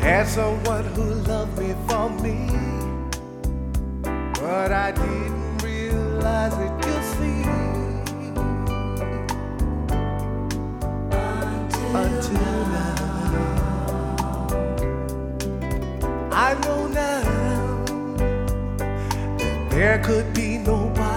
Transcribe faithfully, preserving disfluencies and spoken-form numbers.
Had someone who loved me for me, but I didn't realize it, you see, until, until now. I know now that there could be nobody